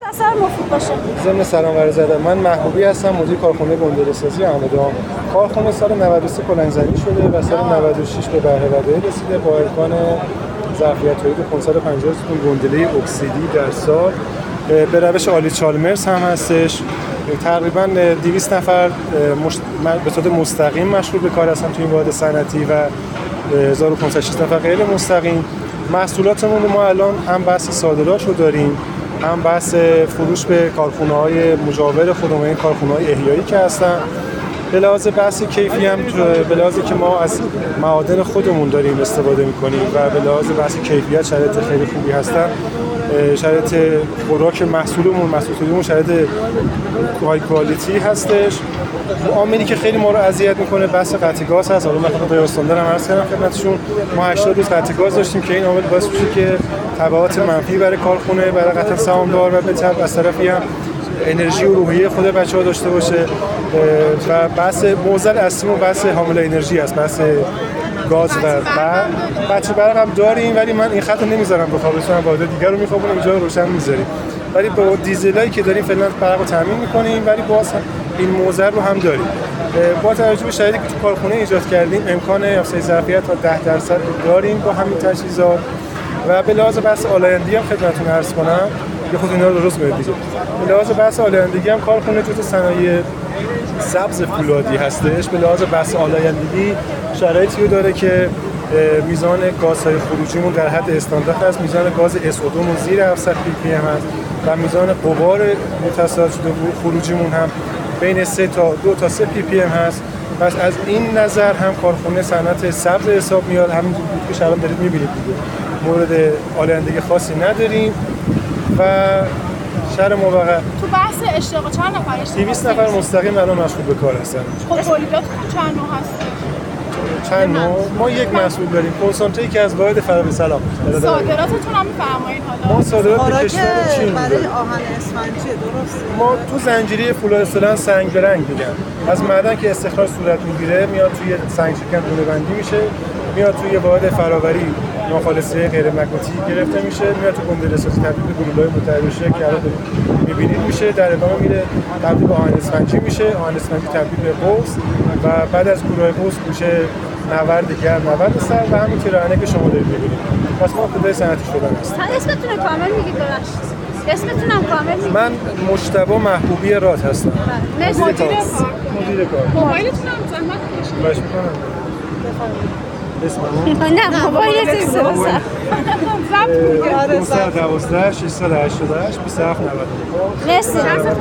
اثر مفید باشه. ضمن سلام عرض ادب، من محبوبی هستم، مدیر کارخانه گندله‌سازی همدان. کارخانه سال 93 کلنگ‌زنی شده و سال 96 به بهره ورداری رسیده با امکان ظرفیت تولید 550 تن گندله اکسیدی در سال. به روش آلی چالمرز هم هستش. تقریباً 200 نفر به صورت مستقیم مشغول به کار هستن توی این واحد صنعتی و 1506 نفر غیر مستقیم. محصولاتمون رو ما الان هم بحث صادرات رو داریم، هم بحث فروش به کارخونه‌های مجاور خودمون، این کارخونه‌های احیایی که هستن. به لحاظ بحث کیفی هم به لحاظی که ما از معادن خودمون داریم استفاده می‌کنیم و به لحاظ بحث کیفیت شرایط خیلی خوبی هستن. شرایط خوراک محصولمون شرایط های کوالیتی هستش. عاملی که خیلی ما رو اذیت میکنه بحث قطع گاز هست. حالا مثلا غیر استاندار هم عرض کردم خدمتشون، ما 80 روز قطع گاز داشتیم که این عامل باعث میشه که تبعات منفی برای کارخونه، برای قطع سهامدار و به طبع از طرفی هم انرژی و روحیه خود بچه‌ها داشته باشه. و بحث موزل اصلیمون بحث حامل انرژی است، بحث گاز و بچه برق هم داریم، ولی من این خط رو نمیذارم بخوابونم، واحد دیگر رو میخوابونم، اینجا رو روشن میذاریم. ولی با دیزلایی که داریم فعلا برق رو تامین میکنیم، ولی باز این موزل رو هم داریم. با توجه به شرایطی که تو کارخونه ایجاد کردیم امکان افزایش ظرفیت تا 10% داریم با همین تجهیزات. و به لحاظ بحث آلایندگی هم خدمتتون عرض کنم، یه خود اینا رو درست کنید دیگه. به لحاظ بحث آلایندگی هم کارخونه جزو صنایع سبز فولادی هستش. به لحاظ بحث آلایندگی شرایطی رو داره که میزان گازهای خروجیمون در حد استاندارد است، میزان گاز SO2 زیر 700 ppm هست و میزان غبار متصاعد شده خروجیمون هم بین 2 تا 3 ppm هست. پس از این نظر هم کارخونه صنعت سبز حساب میاد. همین که الان دارید میبینید دیگه، مورد آلایندگی خاصی نداریم و شهر موقع تو بحث اشتغال چند نفرش؟ 200 نفر مستقیم الان مشغول به کار هستن. خب تولیداتتون چند نوع هست؟ چند نوع؟ ما یک محصول داریم، کنسانتری که از واحد فرابه سلام. صادراتتون هم می‌فرمایید حالا؟ ما صادرات به کشور چین برای آهن اسفنجی درسته؟ ما تو زنجیره فولاد اصطلاحاً سنگ به رنگ میگن. از معدن که استخراج صورت میگیره میاد توی سنگ شکن دونه‌بندی میشه، میاد توی واحد فراوری ناخالصه غیر مگناطیسی گرفته میشه، میاد تو گندله‌سازی تبدیل به گلوله‌های متحرشه که الان می‌بینید میشه، در ادامه میره تبدیل به آهن اسفنجی میشه، آهن اسفنجی تبدیل به قوس و بعد از گروه قوس میشه نورد گرم، نورد سرد و همین تیرانه که شما دارید می‌بینید. پس ما ابتدای صنعتی شدن هستیم. اسمتون رو کامل میگید ببخشید. اسمتون هم کامل میگید. من مجتبی محبوبی راد هستم. مرسی. مدیر کار. موبایلتون هم زحمت کشید. باش می‌کنم. اسمم نه موبایلتون ضبط 912 688 27 90. مرسی.